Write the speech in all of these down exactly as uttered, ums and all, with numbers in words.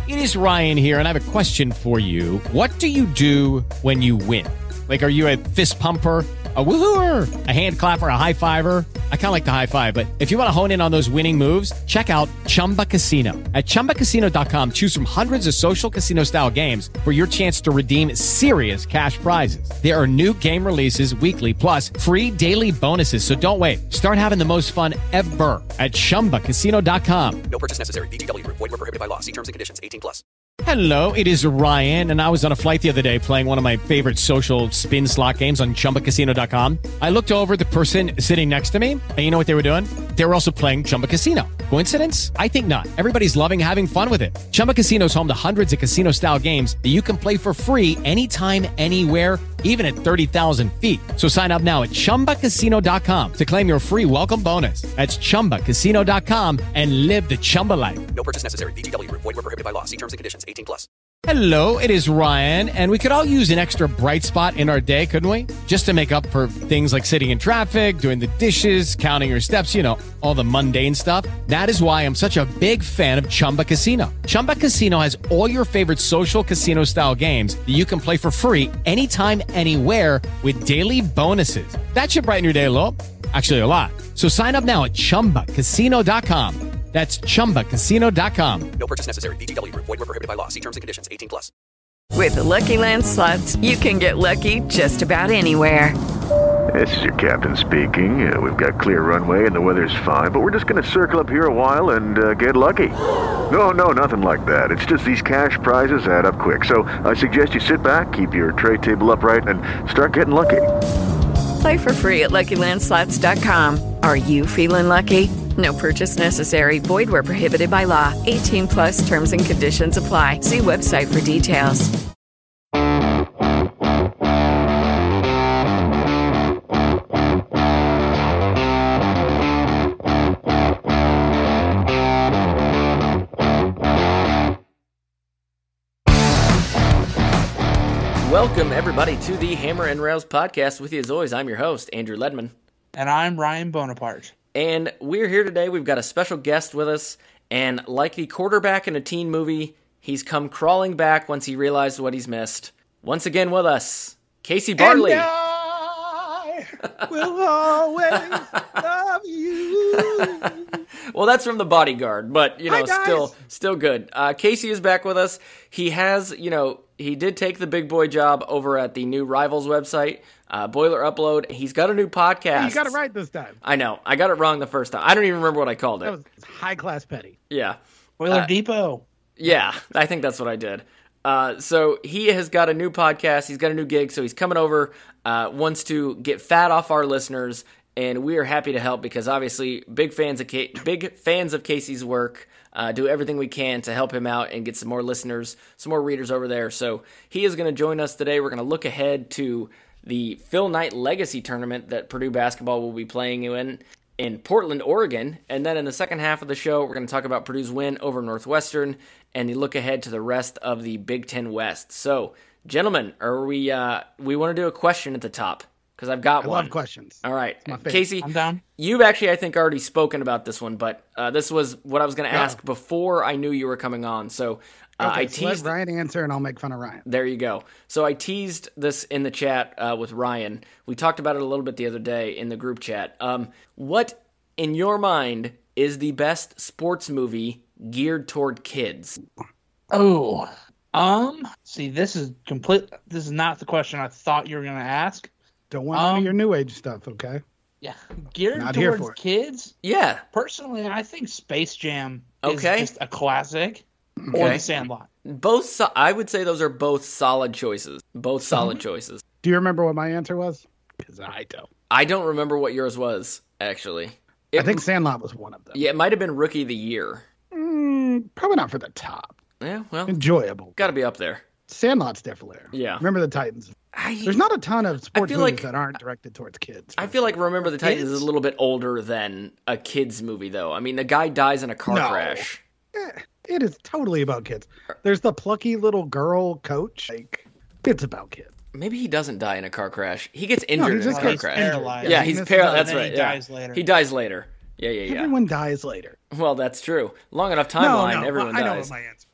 It is Ryan here, and I have a question for you. What do you do when you win? Like, are you a fist pumper, a woohooer, a hand clapper, a high fiver? I kind of like the high five, but if you want to hone in on those winning moves, check out Chumba Casino. At chumba casino dot com, choose from hundreds of social casino-style games for your chance to redeem serious cash prizes. There are new game releases weekly, plus free daily bonuses. So don't wait. Start having the most fun ever at chumba casino dot com. No purchase necessary. V G W. Void where prohibited by law. See terms and conditions. eighteen plus. Hello, it is Ryan, and I was on a flight the other day playing one of my favorite social spin slot games on chumba casino dot com. I looked over at the person sitting next to me, and you know what they were doing? They were also playing Chumba Casino. Coincidence? I think not. Everybody's loving having fun with it. Chumba Casino is home to hundreds of casino-style games that you can play for free anytime, anywhere, even at thirty thousand feet. So sign up now at chumba casino dot com to claim your free welcome bonus. That's chumba casino dot com and live the Chumba life. No purchase necessary. V G W. Void where prohibited by law. See terms and conditions. eighteen plus. Hello, it is Ryan, and we could all use an extra bright spot in our day, couldn't we? Just to make up for things like sitting in traffic, doing the dishes, counting your steps, you know, all the mundane stuff. That is why I'm such a big fan of Chumba Casino. Chumba Casino has all your favorite social casino-style games that you can play for free anytime, anywhere with daily bonuses. That should brighten your day a little. Actually, a lot. So sign up now at chumba casino dot com. That's chumba casino dot com. No purchase necessary. V G W. Void where prohibited by law. See terms and conditions. eighteen plus. With the Lucky Land Slots, you can get lucky just about anywhere. This is your captain speaking. Uh, we've got clear runway and the weather's fine, but we're just going to circle up here a while and uh, get lucky. No, no, nothing like that. It's just these cash prizes add up quick. So I suggest you sit back, keep your tray table upright, and start getting lucky. Play for free at lucky land slots dot com. Are you feeling lucky? No purchase necessary. Void where prohibited by law. eighteen plus terms and conditions apply. See website for details. Welcome, everybody, to the Hammer and Rails podcast. With you, as always, I'm your host, Andrew Ledman. And I'm Ryan Bonaparte. And we're here today. We've got a special guest with us. And like the quarterback in a teen movie, he's come crawling back once he realized what he's missed. Once again with us, Casey Bartley. And I will always love you. Well, that's from The Bodyguard, but, you know, Hi, still still good. Uh, Casey is back with us. He has, you know, he did take the big boy job over at the new Rivals website, uh, Boiler Upload. He's got a new podcast. Hey, you got it right this time. I know. I got it wrong the first time. I don't even remember what I called it. That was high class petty. Yeah. Boiler Uh, Depot. Yeah, I think that's what I did. Uh, so he has got a new podcast. He's got a new gig, so he's coming over, uh, wants to get fat off our listeners, and we are happy to help because obviously big fans of Ca- big fans of Casey's work. Uh, do everything we can to help him out and get some more listeners, some more readers over there. So he is going to join us today. We're going to look ahead to the Phil Knight Legacy Tournament that Purdue basketball will be playing in in Portland, Oregon. And then in the second half of the show, we're going to talk about Purdue's win over Northwestern and the look ahead to the rest of the Big Ten West. So, gentlemen, are we? Uh, we want to do a question at the top. Because I've got I one. love questions. All right. my favorite. Casey, I'm down. You've actually, I think, already spoken about this one, but uh, this was what I was going to ask Oh. before I knew you were coming on. So uh, Okay, I so let teased. Ryan answer, and I'll make fun of Ryan. There you go. So I teased this in the chat uh, with Ryan. We talked about it a little bit the other day in the group chat. Um, what, in your mind, is the best sports movie geared toward kids? Oh, um, see, this is complete. This is not the question I thought you were going to ask. Don't want Um, any of your new age stuff, okay? Yeah, geared Not here towards for it. kids. Yeah. Personally, I think Space Jam Okay. is just a classic, or Okay. The Sandlot. Both, so- I would say those are both solid choices. Both solid choices. Do you remember what my answer was? Because I don't. I don't remember what yours was, actually. It, I think Sandlot was one of them. Yeah, it might have been Rookie of the Year. Mm, probably not for the top. Yeah, well, Enjoyable. got to be up there. Sandlot's definitely there. Yeah. Remember the Titans. I, There's not a ton of sports feel movies like- that aren't directed towards kids. I feel like Remember the Titans is a little bit older than a kid's movie, though. I mean, the guy dies in a car No. crash. Eh, it is totally about kids. There's the plucky little girl coach. Like, it's about kids. Maybe he doesn't die in a car crash. He gets No, injured he in a just car gets crash. paralyzed. Yeah, Yeah, he he's misses paralyzed. out, That's and then right. he yeah. dies later. He dies later. Yeah, yeah, yeah. Everyone dies later. Well, that's true. Long enough No, timeline, no, everyone I know dies. what my answer.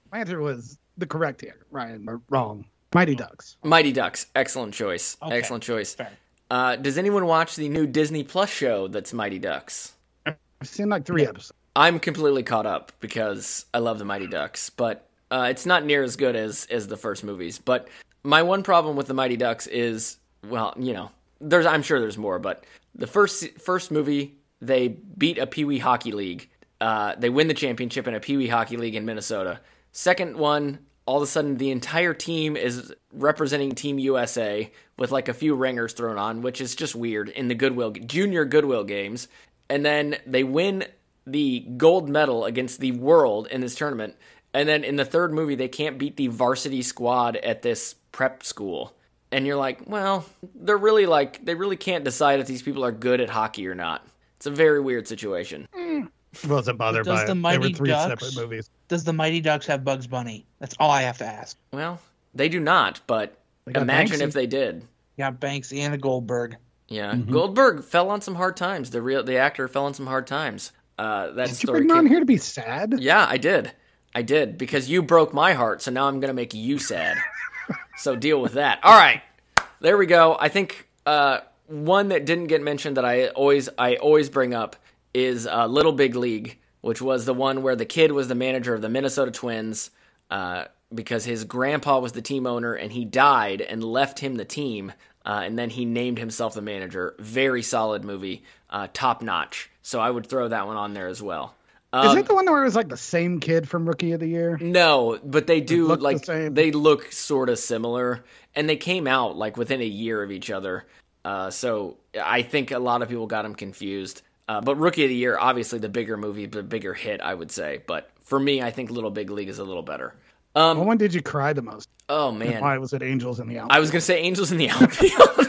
My answer was the correct answer. Ryan, we're wrong. Mighty Ducks. Mighty Ducks. Excellent choice. Okay. Excellent choice. Fair. Uh, does anyone watch the new Disney Plus show that's Mighty Ducks? I've seen like three episodes. I'm completely caught up because I love the Mighty Ducks, but uh, it's not near as good as, as the first movies. But my one problem with the Mighty Ducks is, well, you know, there's I'm sure there's more, but the first first movie, they beat a Pee Wee Hockey League. Uh, they win the championship in a Pee Wee Hockey League in Minnesota. Second one, all of a sudden the entire team is representing Team U S A with like a few ringers thrown on, which is just weird in the Goodwill Junior Goodwill games. And then they win the gold medal against the world in this tournament. And then in the third movie, they can't beat the varsity squad at this prep school. And you're like, well, they're really like, they really can't decide if these people are good at hockey or not. It's a very weird situation. Wasn't bothered Does by the it. Mighty They were three Ducks- separate movies. Does the Mighty Ducks have Bugs Bunny? That's all I have to ask. Well, they do not, but They got imagine Banksy. if they did. You got Banks and a Goldberg. Yeah, Goldberg fell on some hard times. The real, the actor fell on some hard times. Uh, that Did you story. bring him on came- here to be sad? Yeah, I did. I did because you broke my heart, so now I'm gonna make you sad. So deal with that. All right, there we go. I think uh, one that didn't get mentioned that I always I always bring up is uh, Little Big League, which was the one where the kid was the manager of the Minnesota Twins uh, because his grandpa was the team owner and he died and left him the team. Uh, and then he named himself the manager. Very solid movie, uh, top notch. So I would throw that one on there as well. Is Um, it the one where it was like the same kid from Rookie of the Year? No, but they do look the like same. they look sort of similar, and they came out like within a year of each other. Uh, so I think a lot of people got them confused. Uh, but Rookie of the Year, obviously the bigger movie, the bigger hit, I would say. But for me, I think Little Big League is a little better. Um, Well, when did you cry the most? oh And man, why was it Angels in the Outfield? I was gonna say Angels in the Outfield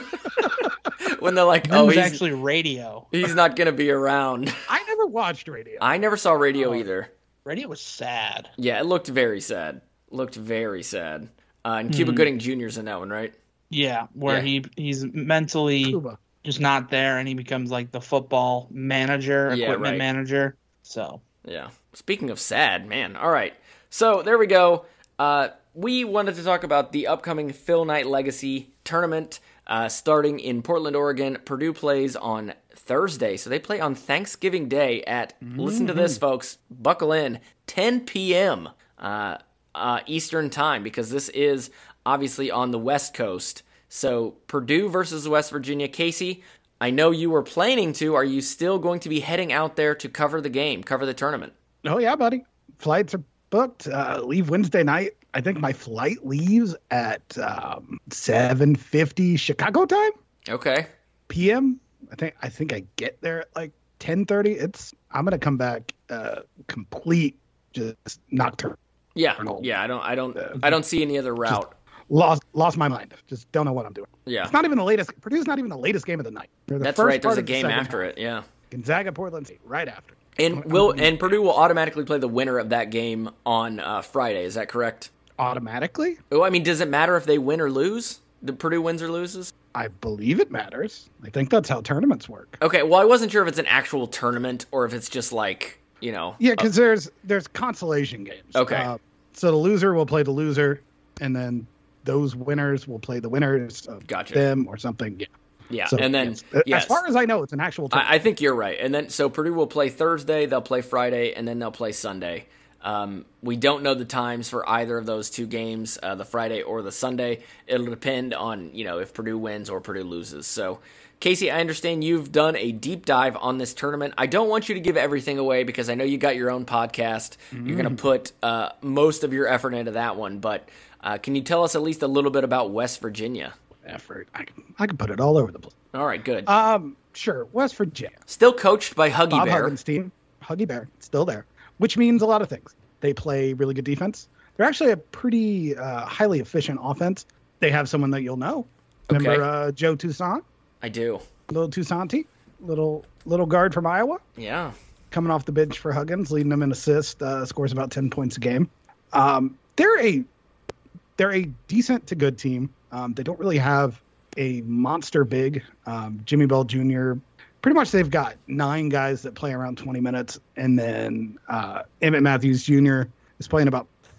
when they're like, It oh, was he's actually radio. he's not gonna be around. I never watched radio. I never saw Radio either. Radio was sad. Yeah, it looked very sad. Looked very sad. Uh, and Cuba Gooding Junior's in that one, right? Yeah, where Yeah. he he's mentally Cuba. just not there, and he becomes like the football manager, Yeah, equipment right. manager. So Yeah. Speaking of sad, man. All right. So there we go. Uh, we wanted to talk about the upcoming Phil Knight Legacy tournament uh, starting in Portland, Oregon. Purdue plays on Thursday. So they play on Thanksgiving Day at, listen to this, folks, buckle in, ten p.m. Uh, uh, Eastern time, because this is obviously on the West Coast. So Purdue versus West Virginia. Casey, I know you were planning to. Are you still going to be heading out there to cover the game, cover the tournament? Oh yeah, buddy. Flights are booked. Uh, leave Wednesday night. I think my flight leaves at um, seven fifty Chicago time Okay. P M. I think I think I get there at like ten thirty. It's I'm gonna come back uh, complete just nocturnal. Yeah. Arnold. Yeah. I don't. I don't. I don't see any other route. Lost lost my mind. Just don't know what I'm doing. Yeah. It's not even the latest. Purdue's not even the latest game of the night. They're the That's first right. There's part a of the game second after half. it. Yeah. Gonzaga, Portland State, right after. And will and Purdue will automatically play the winner of that game on uh, Friday. Is that correct? Automatically, Oh, I mean, does it matter if they win or lose? The Purdue wins or loses? I believe it matters. I think that's how tournaments work. Okay. Well, I wasn't sure if it's an actual tournament or if it's just like you know. Yeah, because there's there's consolation games. Okay. Uh, so the loser will play the loser, and then those winners will play the winners of Gotcha. them or something. Yeah. Yeah. So, and then yes. Uh, yes. as far as I know, it's an actual tournament. I, I think you're right. And then so Purdue will play Thursday, they'll play Friday, and then they'll play Sunday. Um, we don't know the times for either of those two games, uh, the Friday or the Sunday. It'll depend on, you know, if Purdue wins or Purdue loses. So, Casey, I understand you've done a deep dive on this tournament. I don't want you to give everything away because I know you got your own podcast. Mm. You're going to put uh, most of your effort into that one. But uh, can you tell us at least a little bit about West Virginia? effort. I can I can put it all over the place. All right, good. Um, sure. West Virginia. Still coached by Huggy Bob Bear. Huggins' team. Huggy Bear, still there, which means a lot of things. They play really good defense. They're actually a pretty uh, highly efficient offense. They have someone that you'll know. Remember Okay. uh, Joe Toussaint? I do. Little Toussaint, little little guard from Iowa, Yeah. coming off the bench for Huggins, leading them in assists, uh, scores about ten points a game. Um, they're a they're a decent to good team. Um, they don't really have a monster big. Um, Jimmy Bell Junior Pretty much they've got nine guys that play around twenty minutes, and then uh, Emmett Matthews Junior is playing about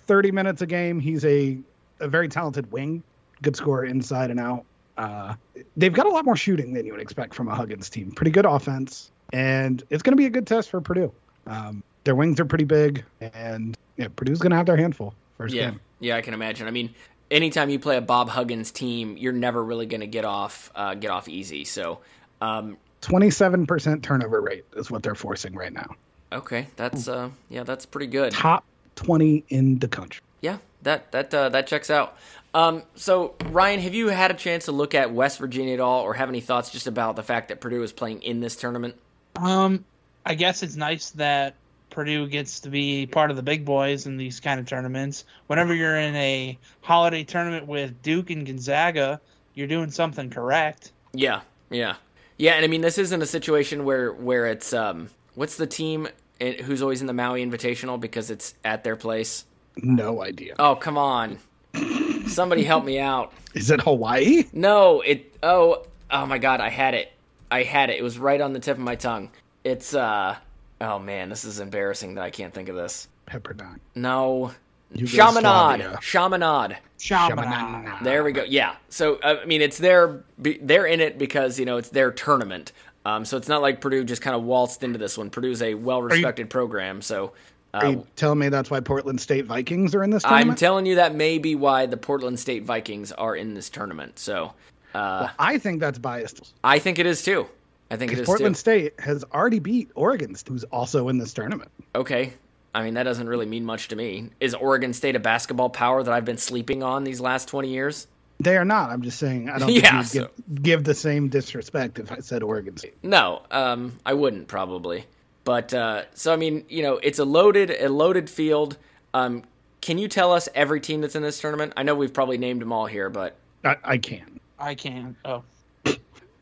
thirty minutes a game. He's a, a very talented wing, good scorer inside and out. Uh, they've got a lot more shooting than you would expect from a Huggins team. Pretty good offense, and it's going to be a good test for Purdue. Um, their wings are pretty big, and yeah, Purdue's going to have their handful first yeah. game. Yeah, I can imagine. I mean, anytime you play a Bob Huggins team, you're never really going to get off uh, get off easy. So, um, twenty-seven percent turnover rate is what they're forcing right now. Okay, that's uh, yeah, that's pretty good. Top twenty in the country. Yeah, that that uh, that checks out. Um, so Ryan, have you had a chance to look at West Virginia at all, or have any thoughts just about the fact that Purdue is playing in this tournament? Um, I guess it's nice that Purdue gets to be part of the big boys in these kind of tournaments. Whenever you're in a holiday tournament with Duke and Gonzaga, you're doing something correct. Yeah, yeah, yeah. And I mean, this isn't a situation where where it's um, what's the team who's always in the Maui Invitational because it's at their place? No idea. Oh, come on. Somebody help me out. Is it Hawaii? No, it, oh, oh my God, I had it. I had it. It was right on the tip of my tongue. It's, uh, oh man, this is embarrassing that I can't think of this. Pepperdine. No. Yugoslavia. Chaminade. Chaminade. Chaminade. There we go. Yeah. So, I mean, it's their, they're in it because, you know, it's their tournament. Um, so it's not like Purdue just kind of waltzed into this one. Purdue's a well-respected program, so... Uh, Are you telling me that's why Portland State Vikings are in this I'm tournament? telling you that may be why the Portland State Vikings are in this tournament. So, uh, well, I think that's biased. I think it is too. I think it is Portland too. State has already beat Oregon, who's also in this tournament. Okay. I mean, that doesn't really mean much to me. Is Oregon State a basketball power that I've been sleeping on these last twenty years? They are not. I'm just saying I don't think Yeah, you'd so- give, give the same disrespect if I said Oregon State. No, um, I wouldn't probably. But uh, so I mean, you know, it's a loaded a loaded field. Um, can you tell us every team that's in this tournament? I know we've probably named them all here, but I, I can. I can. Oh. Do,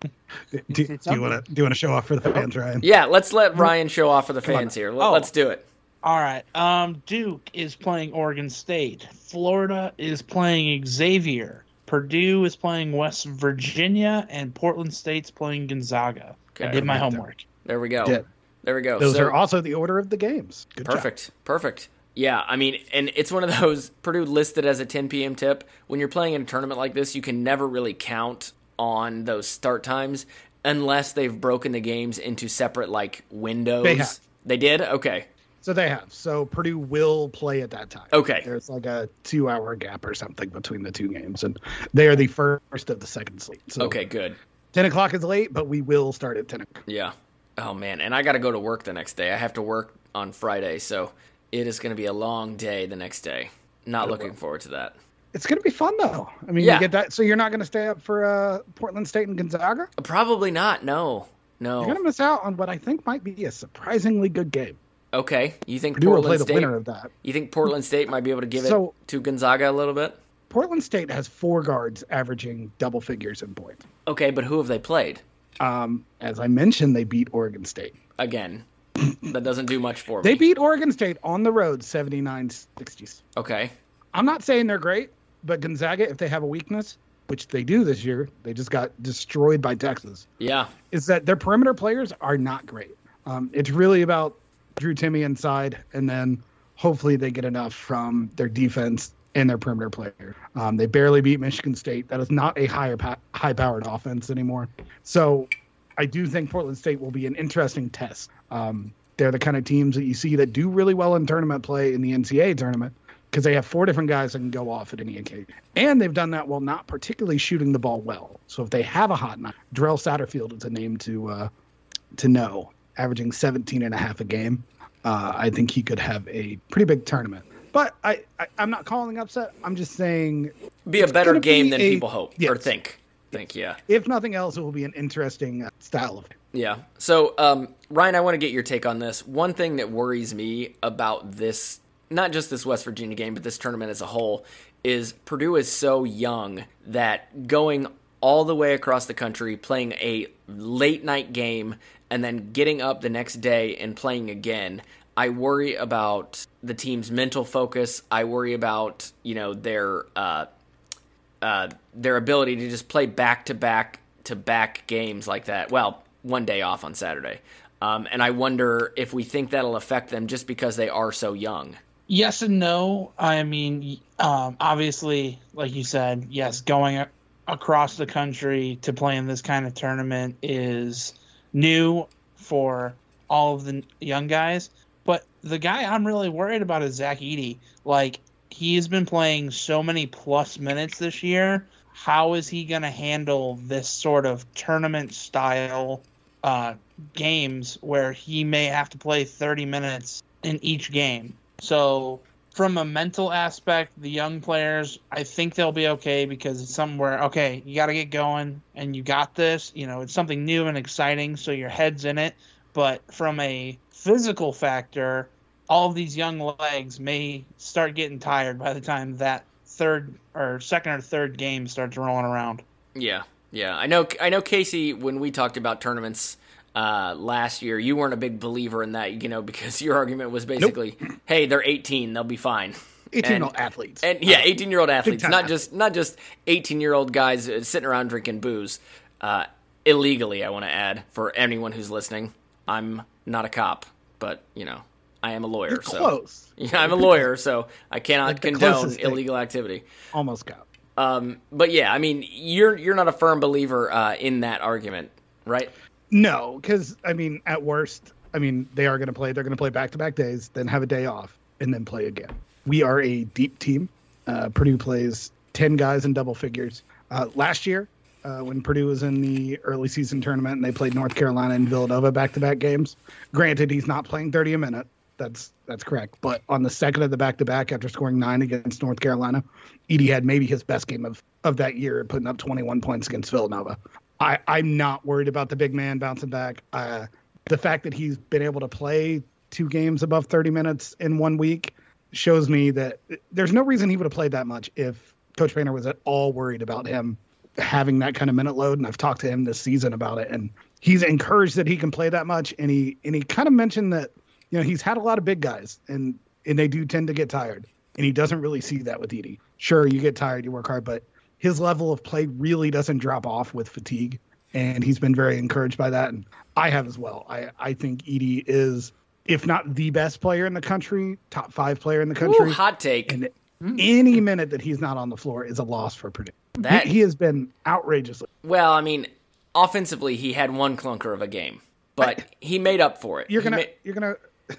do you want to do you want to show off for the fans, Ryan? yeah, let's let Ryan show off for the fans here. Let, Oh. Let's do it. All right. Um, Duke is playing Oregon State. Florida is playing Xavier. Purdue is playing West Virginia, and Portland State's playing Gonzaga. I Okay. did my homework. There we go. Did. There we go. Those So- are also the order of the games. Good job. Perfect. Perfect. Yeah, I mean, and it's one of those Purdue listed as a ten p.m. tip. When you're playing in a tournament like this, you can never really count on those start times unless they've broken the games into separate like windows. They have. They did? Okay. So they have. So Purdue will play at that time. Okay. There's like a two-hour gap or something between the two games, and they are the first of the second slate. So Okay, good. ten o'clock is late, but we will start at ten o'clock. Yeah. Oh man, and I got to go to work the next day. I have to work on Friday, so it is going to be a long day the next day. Not looking forward to that. It's going to be fun, though. I mean, Yeah. you get that. So you're not going to stay up for uh, Portland State and Gonzaga? Probably not. No. You're No. going to miss out on what I think might be a surprisingly good game. Okay. You think Purdue will play Portland the State winner of that. You think Portland State might be able to give So- it to Gonzaga a little bit? Portland State has four guards averaging double figures in points. Okay, but who have they played? Um, as I mentioned, they beat Oregon State. Again, that doesn't do much for They me. beat Oregon State on the road seventy-nine sixty. Okay. I'm not saying they're great, but Gonzaga, if they have a weakness, which they do this year, they just got destroyed by Texas, Yeah. is that their perimeter players are not great. Um, it's really about Drew Timme inside, and then hopefully they get enough from their defense and their perimeter player. Um, they barely beat Michigan State. That is not a higher pa- high-powered offense anymore. So I do think Portland State will be an interesting test. Um, they're the kind of teams that you see that do really well in tournament play in the N C double A tournament because they have four different guys that can go off at any occasion. And they've done that while not particularly shooting the ball well. So if they have a hot night, Darrell Satterfield is a name to uh, to know, averaging seventeen and a half a game. Uh, I think he could have a pretty big tournament. But I, I, I'm not calling upset. I'm just saying Be a it's better gonna game be than a- people hope or yes. think. Think, yeah. If nothing else, it will be an interesting uh, style of Yeah. So, um, Ryan, I want to get your take on this. One thing that worries me about this, not just this West Virginia game, but this tournament as a whole, is Purdue is so young that going all the way across the country, playing a late night game, and then getting up the next day and playing again, I worry about the team's mental focus. I worry about, you know, their uh, uh, their ability to just play back to back to back games like that. Well, one day off on Saturday. Um, and I wonder if we think that'll affect them just because they are so young. Yes and no. I mean, um, obviously, like you said, yes, going a- across the country to play in this kind of tournament is new for all of the young guys. But the guy I'm really worried about is Zach Edey. Like, he has been playing so many plus minutes this year. How is he going to handle this sort of tournament style uh, games where he may have to play thirty minutes in each game? So from a mental aspect, the young players, I think they'll be okay because it's something where, okay, you got to get going and you got this. You know, it's something new and exciting, so your head's in it. But from a physical factor, all of these young legs may start getting tired by the time that third or second or third game starts rolling around. Yeah, yeah. I know. I know, Casey. When we talked about tournaments uh, last year, you weren't a big believer in that, you know, because your argument was basically, nope. "Hey, they're eighteen; they'll be fine." eighteen-year-old athletes, and yeah, eighteen-year-old athletes, not just not just eighteen-year-old guys sitting around drinking booze uh, illegally. I want to add for anyone who's listening, I'm not a cop, but you know. I am a lawyer, You're so close. Yeah, I'm a lawyer, so I cannot like condone illegal activity. Almost got. Um, but yeah, I mean, you're you're not a firm believer uh, in that argument, right? No, because I mean, at worst, I mean, they are going to play. They're going to play back-to-back days, then have a day off, and then play again. We are a deep team. Uh, Purdue plays ten guys in double figures. Uh, last year, uh, when Purdue was in the early season tournament, and they played North Carolina and Villanova back-to-back games. Granted, he's not playing thirty a minute. That's that's correct. But on the second of the back-to-back, after scoring nine against North Carolina, Edey had maybe his best game of, of that year, putting up twenty-one points against Villanova. I, I'm not worried about the big man bouncing back. Uh, the fact that he's been able to play two games above thirty minutes in one week shows me that there's no reason he would have played that much if Coach Painter was at all worried about him having that kind of minute load. And I've talked to him this season about it, and he's encouraged that he can play that much. And he and he kind of mentioned that, you know, he's had a lot of big guys, and, and they do tend to get tired. And he doesn't really see that with Edey. Sure, you get tired, you work hard, but his level of play really doesn't drop off with fatigue. And he's been very encouraged by that. And I have as well. I, I think Edey is, if not the best player in the country, top five player in the country. Ooh, hot take. And mm. any minute that he's not on the floor is a loss for Purdue. That, he, he has been outrageously. Well, I mean, offensively, he had one clunker of a game, but I, he made up for it. You're gonna, ma- you're gonna.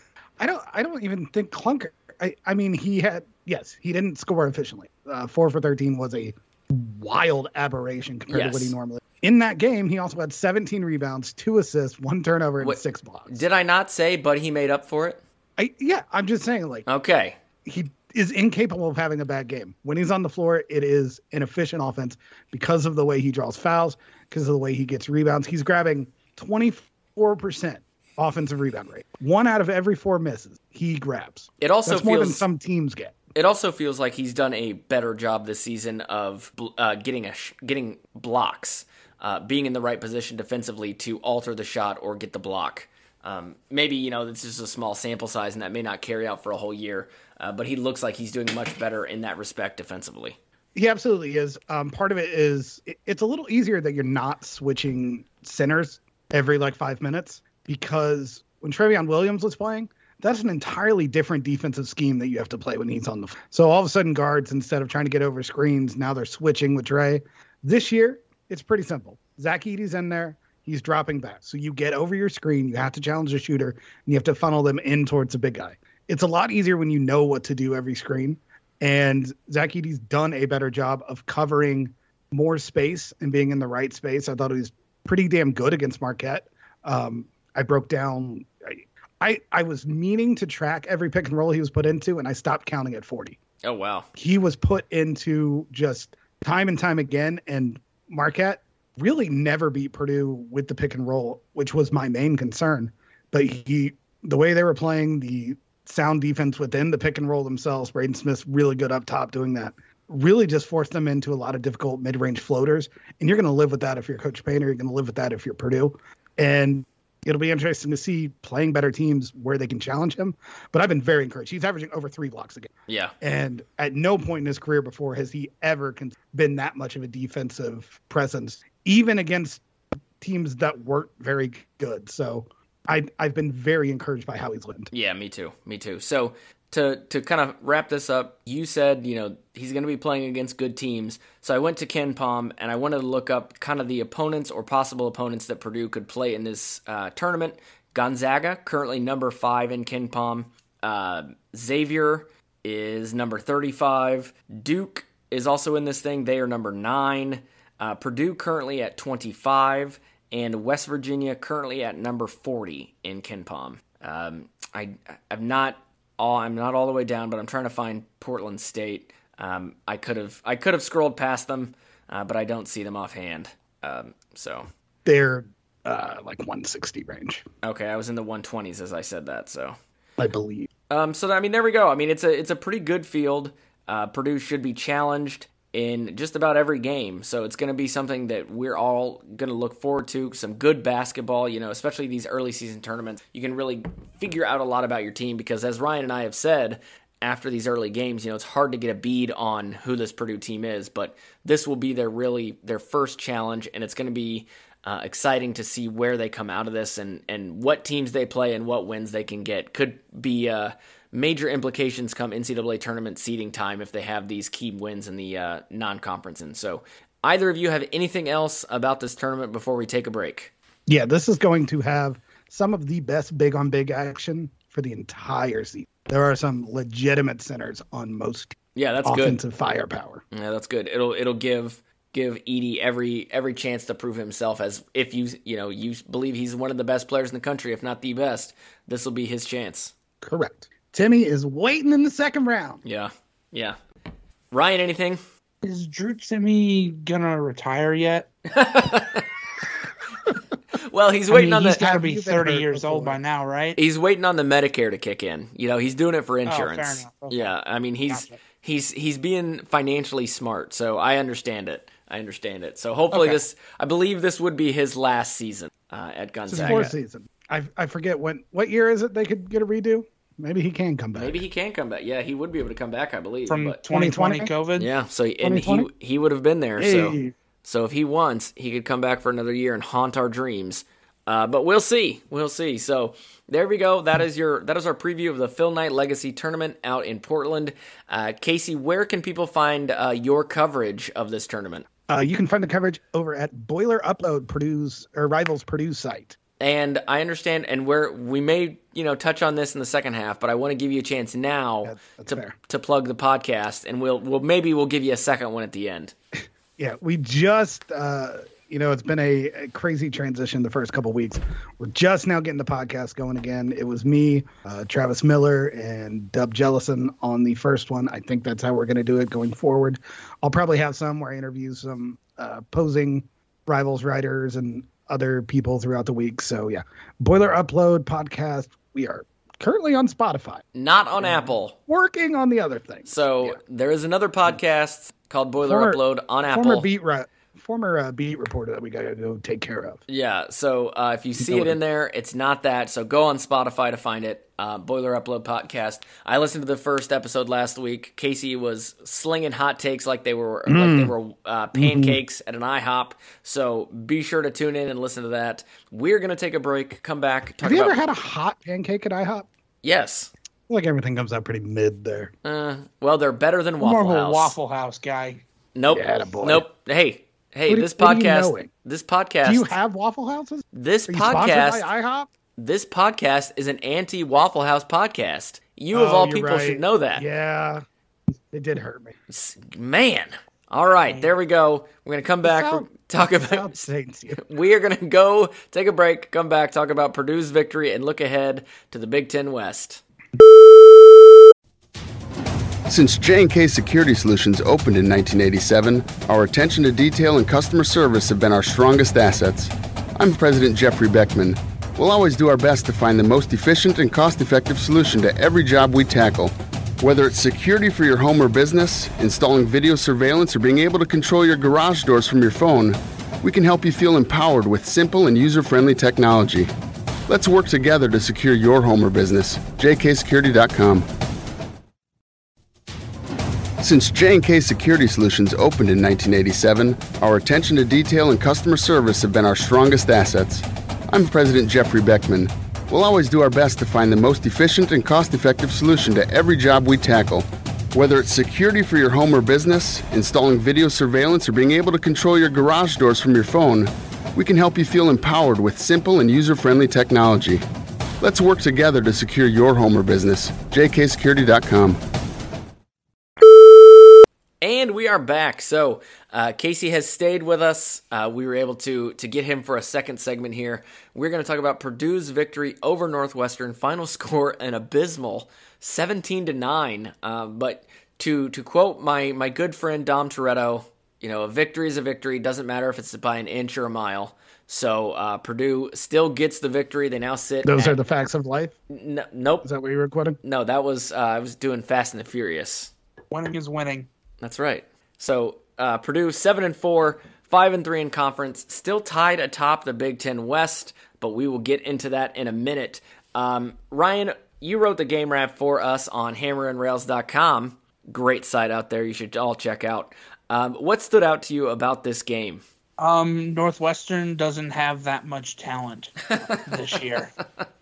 I don't. I don't even think clunker. I. I mean, he had. Yes, he didn't score efficiently. Uh, four for thirteen was a wild aberration compared yes. to what he normally. In that game, he also had seventeen rebounds, two assists, one turnover, and what, six blocks. Did I not say, but he made up for it? I. Yeah, I'm just saying. Like. Okay. He is incapable of having a bad game. When he's on the floor, it is an efficient offense because of the way he draws fouls, because of the way he gets rebounds. He's grabbing twenty-four percent offensive rebound rate. One out of every four misses he grabs. It also That's feels, more than some teams get. It also feels like he's done a better job this season of uh, getting a sh- getting blocks, uh, being in the right position defensively to alter the shot or get the block. Um, maybe, you know, this is a small sample size and that may not carry out for a whole year, uh, but he looks like he's doing much better in that respect defensively. He absolutely is. Um, part of it is it, it's a little easier that you're not switching centers every like five minutes because when Trevion Williams was playing, that's an entirely different defensive scheme that you have to play when he's on the floor. So all of a sudden guards, instead of trying to get over screens, now they're switching with Trey. This year, it's pretty simple. Zach Edey's in there. He's dropping back. So you get over your screen. You have to challenge the shooter, and you have to funnel them in towards the big guy. It's a lot easier when you know what to do every screen. And Zach Edey's done a better job of covering more space and being in the right space. I thought he was pretty damn good against Marquette. Um, I broke down. I, I I was meaning to track every pick and roll he was put into, and I stopped counting at forty. Oh, wow. He was put into just time and time again, and Marquette really never beat Purdue with the pick and roll, which was my main concern. But he, the way they were playing, the sound defense within the pick and roll themselves, Braden Smith's really good up top doing that, really just forced them into a lot of difficult mid-range floaters. And you're going to live with that if you're Coach Painter. You're going to live with that if you're Purdue. And it'll be interesting to see playing better teams where they can challenge him. But I've been very encouraged. He's averaging over three blocks a game. Yeah. And at no point in his career before has he ever been that much of a defensive presence, even against teams that weren't very good. So I, I've been very encouraged by how he's lived. Yeah, me too. Me too. So to to kind of wrap this up, you said, you know, he's going to be playing against good teams. So I went to KenPom and I wanted to look up kind of the opponents or possible opponents that Purdue could play in this uh, tournament. Gonzaga, currently number five in KenPom. Uh, Xavier is number thirty-five. Duke is also in this thing. They are number nine. Uh, Purdue currently at twenty-five. And West Virginia currently at number forty in KenPom. Um, I, I'm not all I'm not all the way down, but I'm trying to find Portland State. Um, I could have I could have scrolled past them, uh, but I don't see them offhand. Um, so they're uh, like one sixty range. Okay, I was in the one twenties as I said that. So I believe. Um, so I mean, there we go. I mean, it's a it's a pretty good field. Uh, Purdue should be challenged in just about every game. So it's going to be something that we're all going to look forward to. Some good basketball, you know, especially these early season tournaments. You can really figure out a lot about your team because, as Ryan and I have said, after these early games, you know, it's hard to get a bead on who this Purdue team is, but this will be their really their first challenge, and it's going to be uh, exciting to see where they come out of this and, and what teams they play and what wins they can get. Could be uh, major implications come N C double A tournament seeding time if they have these key wins in the uh, non-conference. And so either of you have anything else about this tournament before we take a break? Yeah, this is going to have some of the best big-on-big action for the entire season. There are some legitimate centers on most yeah, that's offensive good. firepower. Yeah, that's good. It'll it'll give give Edey every every chance to prove himself as if you you know you believe he's one of the best players in the country, if not the best. This will be his chance. Correct. Timmy is waiting in the second round. Yeah, yeah. Ryan, anything? Is Drew Timmy gonna retire yet? Well, he's I waiting mean, on he's the. got to be thirty years before. old by now, right? He's waiting on the Medicare to kick in. You know, he's doing it for insurance. Oh, fair enough. Okay. Yeah, I mean, he's Gotcha. he's he's being financially smart, so I understand it. I understand it. So hopefully Okay. this, I believe this would be his last season uh, at It's his Gonzaga. fourth season. I I forget when. What year is it? They could get a redo. Maybe he can come back. Maybe he can come back. Yeah, he would be able to come back, I believe. From but, twenty twenty twenty COVID. yeah, so and he twenty twenty? he would have been there. So Hey. so if he wants, he could come back for another year and haunt our dreams. Uh, but we'll see. We'll see. So there we go. That is your that is our preview of the Phil Knight Legacy Tournament out in Portland. Uh, Casey, where can people find uh, your coverage of this tournament? Uh, you can find the coverage over at Boiler Upload, Purdue's or Rivals Purdue site. And I understand, and where we may, you know, touch on this in the second half, but I want to give you a chance now That's- that's to fair. to plug the podcast, and we'll we'll maybe we'll give you a second one at the end. Yeah, we just, uh, you know, it's been a, a crazy transition the first couple weeks. We're just now getting the podcast going again. It was me, uh, Travis Miller, and Dub Jellison on the first one. I think that's how we're going to do it going forward. I'll probably have some where I interview some uh, posing Rivals writers and other people throughout the week. So, yeah, Boiler Upload podcast. We are currently on Spotify, Not on Apple. working on the other things. So Yeah. there is another podcast called Boiler Former- Upload on Apple. Former beat, ri- former uh, beat reporter that we got to go take care of. Yeah, so uh, if you see it in there, it's not that. So go on Spotify to find it. Uh, Boiler Upload Podcast. I listened to the first episode last week. Casey was slinging hot takes like they were like they were uh, pancakes at an IHOP. So be sure to tune in and listen to that. We're gonna take a break. Come back. Talk Have you about ever had a hot pancake at IHOP? yes. I feel like everything comes out pretty mid there. Uh, well, they're better than I'm Waffle more of a House. Waffle House guy. Nope. Yeah, attaboy. Nope. Hey, hey. What do- this what are you podcast. knowing? This podcast. Do you have Waffle Houses? this Are you sponsored podcast? by IHOP? This podcast is an anti-Waffle House podcast. You, of Oh, all you're people, right. should know that. Yeah, it did hurt me. S- Man. All right, there we go. We're going to come back, South- talk South about... Saints, you. We are going to go take a break, come back, talk about Purdue's victory, and look ahead to the Big Ten West. Since J and K Security Solutions opened in nineteen eighty-seven, our attention to detail and customer service have been our strongest assets. I'm President Jeffrey Beckman. We'll always do our best to find the most efficient and cost-effective solution to every job we tackle. Whether it's security for your home or business, installing video surveillance, or being able to control your garage doors from your phone, we can help you feel empowered with simple and user-friendly technology. Let's work together to secure your home or business. J K security dot com. Since J and K Security Solutions opened in nineteen eighty-seven, our attention to detail and customer service have been our strongest assets. I'm President Jeffrey Beckman. We'll always do our best to find the most efficient and cost-effective solution to every job we tackle. Whether it's security for your home or business, installing video surveillance, or being able to control your garage doors from your phone, we can help you feel empowered with simple and user-friendly technology. Let's work together to secure your home or business. j k security dot com. And we are back. So uh, Casey has stayed with us. Uh, we were able to to get him for a second segment here. We're going to talk about Purdue's victory over Northwestern. Final score an abysmal seventeen to nine. Uh, but to to quote my my good friend Dom Toretto, you know, a victory is a victory. Doesn't matter if it's by an inch or a mile. So uh, Purdue still gets the victory. They now sit. Those at, are the facts of life? N- nope. Is that what you were quoting? No, that was uh, I was doing Fast and the Furious. Winning is winning. That's right. So uh, Purdue seven and four, five and three in conference, still tied atop the Big Ten West, but we will get into that in a minute. Um, Ryan, you wrote the game wrap for us on hammer and rails dot com. Great site out there. You should all check out. Um, what stood out to you about this game? Um, Northwestern doesn't have that much talent this year.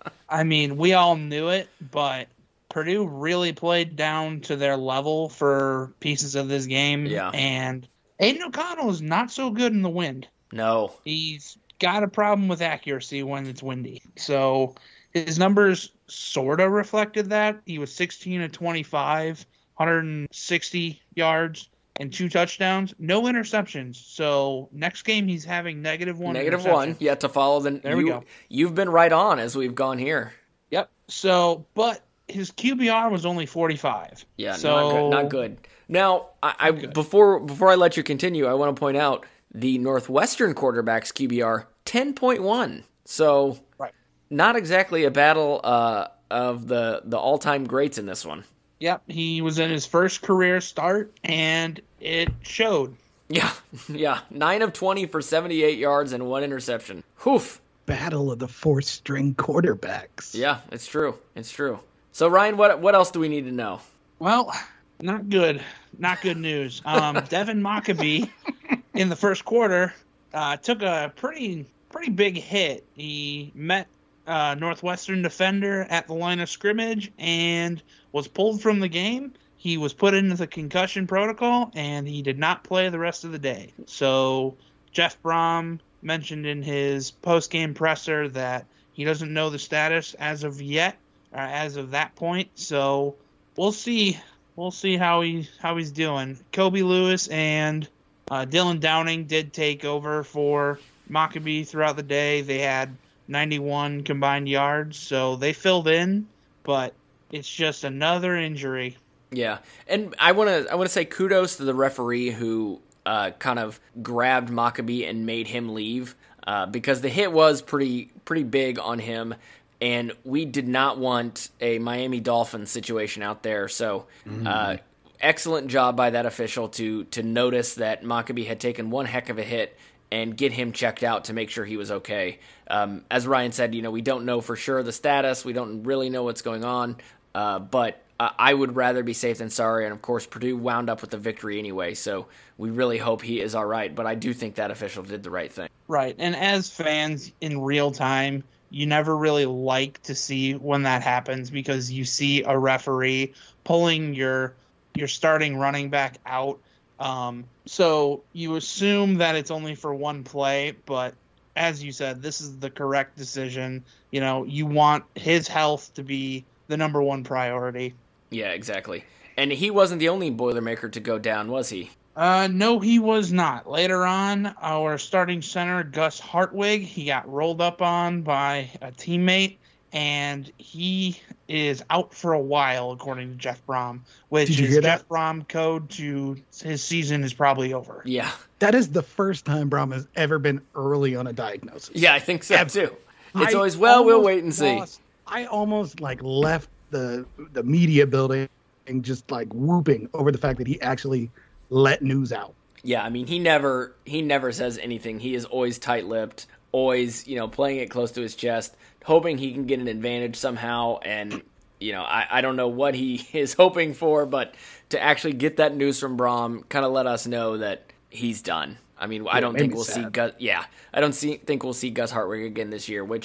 I mean, we all knew it, but Purdue really played down to their level for pieces of this game. Yeah. And Aiden O'Connell is not so good in the wind. No. He's got a problem with accuracy when it's windy. So his numbers sort of reflected that. He was sixteen of twenty-five, one hundred sixty yards, and two touchdowns. No interceptions. So next game he's having negative one. Negative one. Yet to follow. The, there you, we go. You've been right on as we've gone here. Yep. So, but his Q B R was only forty-five. Yeah, so, not good. Not good. Now, I, I good. before before I let you continue, I want to point out the Northwestern quarterback's Q B R ten point one. So, right. Not exactly a battle uh, of the the all time greats in this one. Yep, he was in his first career start, and it showed. Yeah, yeah, nine of twenty for seventy-eight yards and one interception. Whew. Battle of the four-string quarterbacks. Yeah, it's true. It's true. So, Ryan, what what else do we need to know? Well, not good. Not good news. Um, Devin Mockabee, in the first quarter, uh, took a pretty pretty big hit. He met a Northwestern defender at the line of scrimmage and was pulled from the game. He was put into the concussion protocol, and he did not play the rest of the day. So Jeff Brom mentioned in his post-game presser that he doesn't know the status as of yet. Uh, as of that point, so we'll see. We'll see how he how he's doing. Kobe Lewis and uh, Dylan Downing did take over for Mockabee throughout the day. They had ninety-one combined yards, so they filled in. But it's just another injury. Yeah, and I want to I want to say kudos to the referee who uh, kind of grabbed Mockabee and made him leave uh, because the hit was pretty pretty big on him. And we did not want a Miami Dolphins situation out there. So mm-hmm. uh, excellent job by that official to to notice that Mockabee had taken one heck of a hit and get him checked out to make sure he was okay. Um, as Ryan said, you know, we don't know for sure the status. We don't really know what's going on. Uh, but uh, I would rather be safe than sorry. And, of course, Purdue wound up with the victory anyway. So we really hope he is all right. But I do think that official did the right thing. Right. And as fans in real time, you never really like to see when that happens because you see a referee pulling your your starting running back out. Um, so you assume that it's only for one play, but as you said, this is the correct decision. You know, you want his health to be the number one priority. Yeah, exactly. And he wasn't the only Boilermaker to go down, was he? Uh, no, he was not. Later on, our starting center, Gus Hartwig, he got rolled up on by a teammate, and he is out for a while, according to Jeff Brom, which is Jeff that? Brom code to his season is probably over. Yeah. That is the first time Brom has ever been early on a diagnosis. Yeah, I think so, ever. too. It's I always, well, we'll wait and see. Lost, I almost, like, left the the media building and just, like, whooping over the fact that he actually let news out. Yeah, I mean, he never he never says anything. He is always tight-lipped, always, you know, playing it close to his chest, hoping he can get an advantage somehow. And, you know, I, I don't know what he is hoping for, but to actually get that news from Brom kind of let us know that he's done. I mean, yeah, I don't think we'll sad. see Gus. Yeah, I don't see, think we'll see Gus Hartwig again this year, which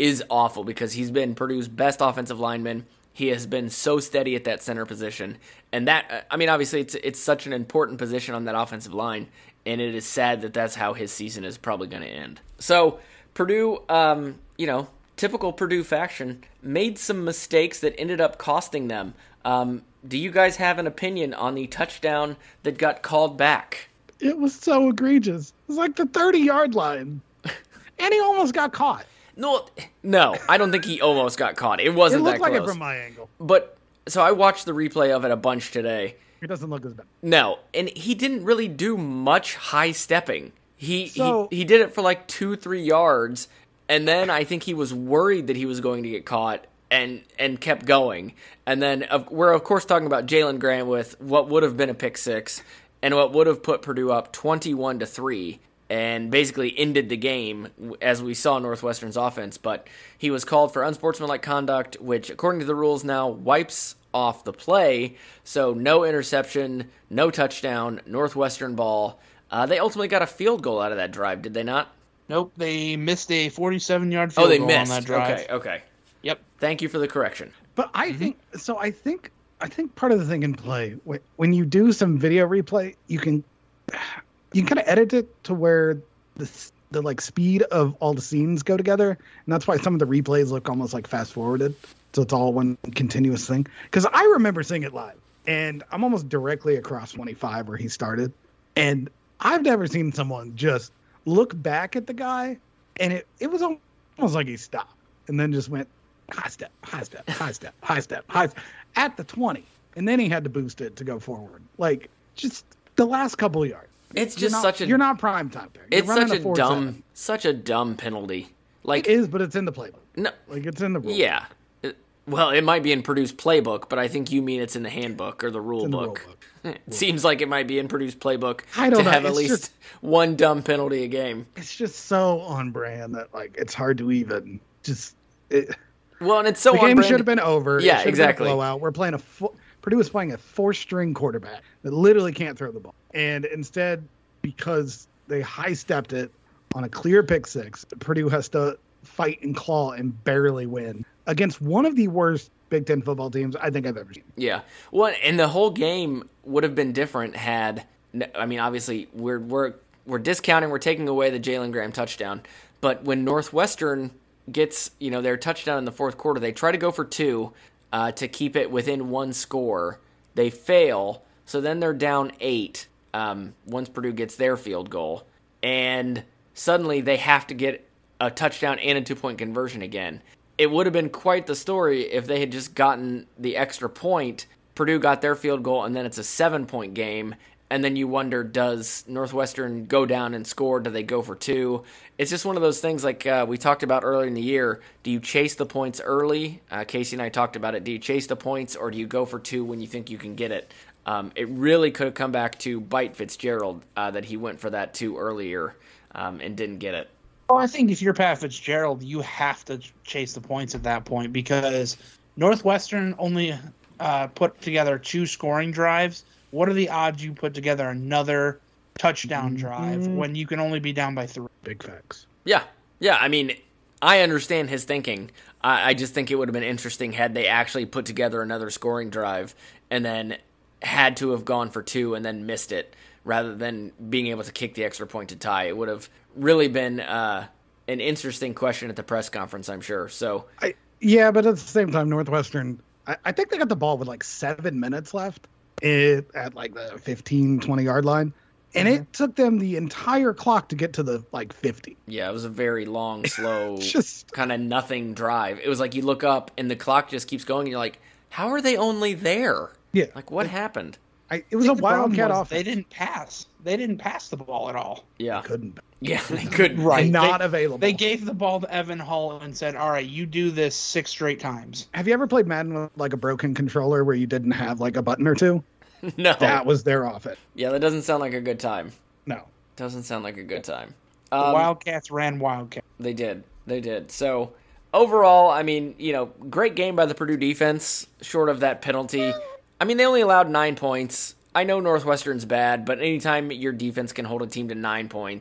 is awful because he's been Purdue's best offensive lineman. He has been so steady at that center position. And that, I mean, obviously it's it's such an important position on that offensive line, and it is sad that that's how his season is probably going to end. So Purdue, um, you know, typical Purdue fashion, made some mistakes that ended up costing them. Um, do you guys have an opinion on the touchdown that got called back? It was so egregious. It was like the thirty-yard line. And he almost got caught. No, no, I don't think he almost got caught. It wasn't it looked that like close. it from my angle. But, so I watched the replay of it a bunch today. It doesn't look as bad. No, and he didn't really do much high stepping. He, So- he he did it for like two, three yards, and then I think he was worried that he was going to get caught and and kept going. And then of, we're, of course, talking about Jalen Graham with what would have been a pick six and what would have put Purdue up twenty-one to three. And basically ended the game, as we saw Northwestern's offense. But he was called for unsportsmanlike conduct, which, according to the rules now, wipes off the play. So no interception, no touchdown, Northwestern ball. Uh, they ultimately got a field goal out of that drive, did they not? Nope, they missed a forty-seven-yard field Oh, they goal missed. on that drive. Okay, okay. Yep. Thank you for the correction. But I think so. I think I think part of the thing in play when, when you do some video replay, you can you can kind of edit it to where the the like speed of all the scenes go together, and that's why some of the replays look almost like fast forwarded. So it's all one continuous thing. Because I remember seeing it live, and I'm almost directly across twenty-five where he started, and I've never seen someone just look back at the guy, and it it was almost like he stopped and then just went high step, high step, high step, high step, high step at the twenty, and then he had to boost it to go forward. Like just the last couple of yards. It's You're just not, such a you're not prime time there. You're it's running such a four dumb seven. such a dumb penalty. Like It is, but it's in the playbook. no, Like it's in the rule. yeah. It- Well, it might be in Purdue's playbook, but I think you mean it's in the handbook or the rule in the rule book. book. It seems like it might be in Purdue's playbook I don't to know, have at it's least just- one dumb penalty a game. It's just so on brand that like it's hard to even just. It, Well, and it's so the on game brand. should have been over. It Yeah, should have been a exactly. blowout. We're playing a fo- Purdue is playing a four-string quarterback that literally can't throw the ball, and instead, because they high-stepped it on a clear pick six, Purdue has to fight and claw and barely win against one of the worst Big Ten football teams I think I've ever seen. Yeah. Well, and the whole game would have been different had. I mean, obviously, we're we're we're discounting, we're taking away the Jalen Graham touchdown, but when Northwestern gets, you know, their touchdown in the fourth quarter, they try to go for two uh, to keep it within one score. They fail, so then they're down eight um, once Purdue gets their field goal, and suddenly they have to get a touchdown and a two-point conversion again. It would have been quite the story if they had just gotten the extra point. Purdue got their field goal, and then it's a seven-point game. And then you wonder, does Northwestern go down and score? Do they go for two? It's just one of those things like uh, we talked about earlier in the year. Do you chase the points early? Uh, Casey and I talked about it. Do you chase the points, or do you go for two when you think you can get it? Um, it really could have come back to bite Fitzgerald uh, that he went for that two earlier um, and didn't get it. Well, I think if you're Pat Fitzgerald, you have to chase the points at that point because Northwestern only uh, put together two scoring drives. What are the odds you put together another touchdown drive when you can only be down by three? Big facts. Yeah, yeah. I mean, I understand his thinking. I, I just think it would have been interesting had they actually put together another scoring drive and then had to have gone for two and then missed it rather than being able to kick the extra point to tie. It would have really been uh, an interesting question at the press conference, I'm sure. So, I, yeah, but at the same time, Northwestern, I, I think they got the ball with like seven minutes left it, at like the fifteen, twenty yard line. And Mm-hmm. it took them the entire clock to get to the like fifty. yeah, it was a very long, slow, Just- kind of nothing drive. It was like you look up and the clock just keeps going and you're like, how are they only there? Yeah. Like, what happened? I, it was I a think the problem wildcat was offense. They didn't pass. They didn't pass the ball at all. Yeah. Couldn't. Yeah, they couldn't. Right. Not They- available. They gave the ball to Evan Hull and said, all right, you do this six straight times. Have you ever played Madden with like a broken controller where you didn't have like a button or two? No. That was their offense. Yeah, that doesn't sound like a good time. No. Doesn't sound like a good time. The Um, Wildcats ran Wildcat. They did. They did. So, overall, I mean, you know, great game by the Purdue defense, short of that penalty. I mean, they only allowed nine points. I know Northwestern's bad, but anytime your defense can hold a team to nine points,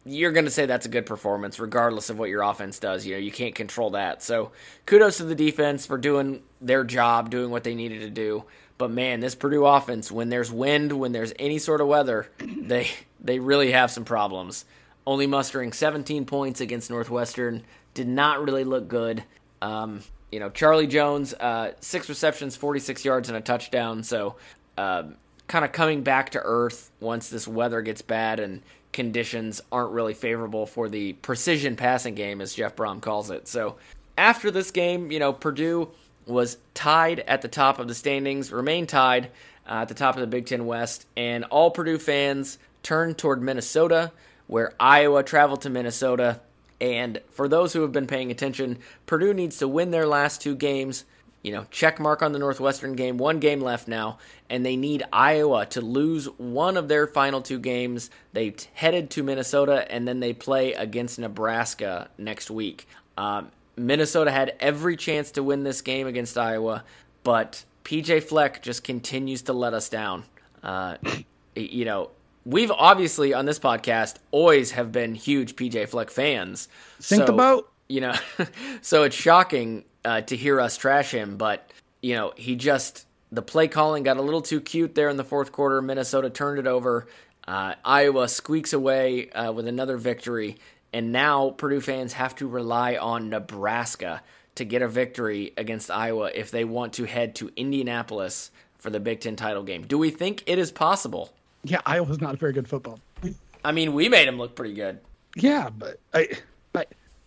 you're going to say that's a good performance regardless of what your offense does. You know, you can't control that. So kudos to the defense for doing their job, doing what they needed to do. But, man, this Purdue offense, when there's wind, when there's any sort of weather, they they really have some problems. Only mustering seventeen points against Northwestern. Did not really look good. Um, you know, Charlie Jones, uh, six receptions, forty-six yards, and a touchdown. So uh, kind of coming back to earth once this weather gets bad and conditions aren't really favorable for the precision passing game, as Jeff Brom calls it. So after this game, you know, Purdue was tied at the top of the standings, remained tied uh, at the top of the Big Ten West, and all Purdue fans turned toward Minnesota, where Iowa traveled to Minnesota. And for those who have been paying attention, Purdue needs to win their last two games. You know, check mark on the Northwestern game, one game left now, and they need Iowa to lose one of their final two games. They headed to Minnesota, and then they play against Nebraska next week. Um, Minnesota had every chance to win this game against Iowa, but P J Fleck just continues to let us down. Uh, you know, we've obviously on this podcast always have been huge P J Fleck fans. Sink so, the boat. You know, so it's shocking uh, to hear us trash him, but you know, he just the play calling got a little too cute there in the fourth quarter. Minnesota turned it over. Uh, Iowa squeaks away uh, with another victory. And now Purdue fans have to rely on Nebraska to get a victory against Iowa if they want to head to Indianapolis for the Big Ten title game. Do we think it is possible? Yeah, Iowa's not a very good football. I mean, we made him look pretty good. Yeah, but I, I,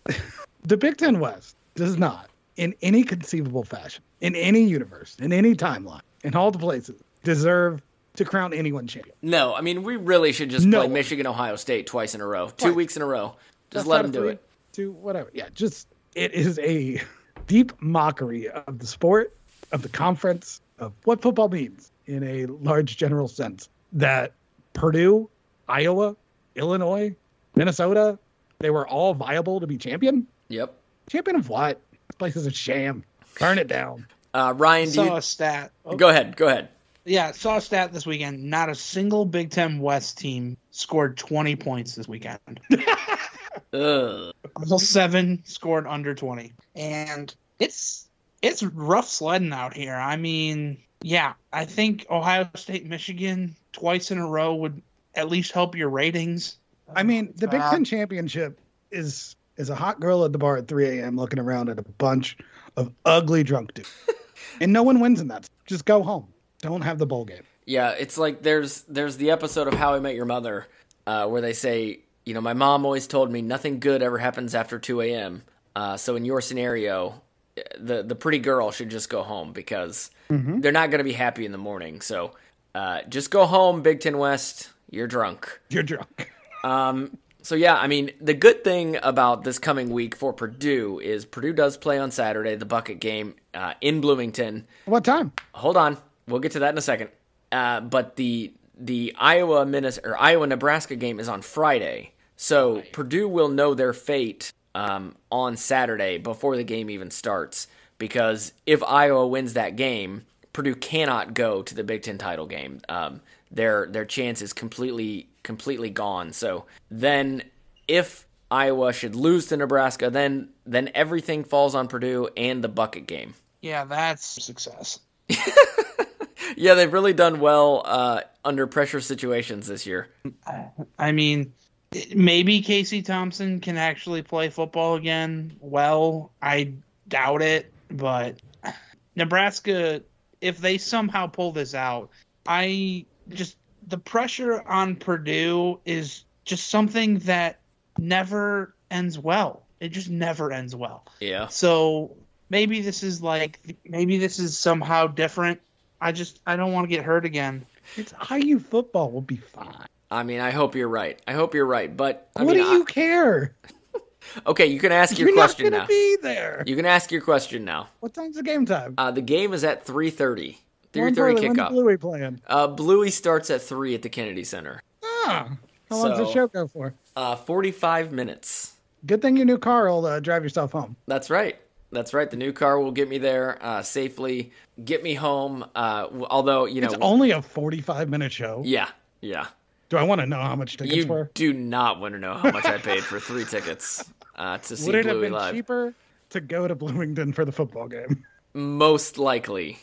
the Big Ten West does not, in any conceivable fashion, in any universe, in any timeline, in all the places, deserve to crown anyone champion. No, I mean, we really should just No. play Michigan, Ohio State twice in a row. Two Twice. weeks in a row. Just That's let not them a do three, it. Two, whatever. Yeah, just, it is a deep mockery of the sport, of the conference, of what football means in a large general sense. That Purdue, Iowa, Illinois, Minnesota, they were all viable to be champion. Yep. Champion of what? This place is a sham. Burn it down. Uh, Ryan, do Saw you... a stat. Oh, Go ahead. Go ahead. Yeah, saw a stat this weekend. Not a single Big Ten West team scored twenty points this weekend. Ugh. All seven scored under twenty. And it's it's rough sledding out here. I mean, yeah, I think Ohio State, Michigan twice in a row would at least help your ratings. I mean, the Big Uh, Ten championship is is a hot girl at the bar at three a.m. looking around at a bunch of ugly drunk dudes. And no one wins in that. Just go home. Don't have the bowl game. Yeah, it's like there's there's the episode of How I Met Your Mother uh, where they say, you know, my mom always told me nothing good ever happens after two a.m. Uh, so in your scenario, the the pretty girl should just go home because Mm-hmm. they're not going to be happy in the morning. So uh, just go home, Big Ten West. You're drunk. You're drunk. Um, so yeah, I mean, the good thing about this coming week for Purdue is Purdue does play on Saturday, the bucket game uh, in Bloomington. What time? Hold on, we'll get to that in a second. Uh, but the the Iowa Minnesota or Iowa Nebraska game is on Friday, so Purdue will know their fate um, on Saturday before the game even starts. Because if Iowa wins that game, Purdue cannot go to the Big Ten title game. Um, their their chance is completely completely gone. So then, if Iowa should lose to Nebraska, then then everything falls on Purdue and the bucket game. Yeah, that's success. Yeah, they've really done well uh, under pressure situations this year. I mean, maybe Casey Thompson can actually play football again. Well, I doubt it, but Nebraska, if they somehow pull this out, I just, the pressure on Purdue is just something that never ends well. It just never ends well. Yeah. So maybe this is like, maybe this is somehow different. I just, I don't want to get hurt again. It's I U football. Will be fine. I mean, I hope you're right. I hope you're right. But I What mean, do you I- care? okay, you can ask your You're question not now. gonna be there. You can ask your question now. What time's the game time? Uh, the game is at three thirty. three More thirty importantly, when's kickoff. Bluey playing? Uh, Bluey starts at three at the Kennedy Center. Ah, how long's the So- show go for? Uh, forty-five minutes. Good thing your new car will uh, drive yourself home. That's right. That's right. The new car will get me there uh, safely, get me home. Uh, w- although, you know, It's only a forty-five minute show. yeah, yeah. Do I want to know how much tickets You were? do not want to know how much I paid for three tickets uh, to see Would it have Bluey been live. cheaper to go to Bloomington for the football game? Most likely.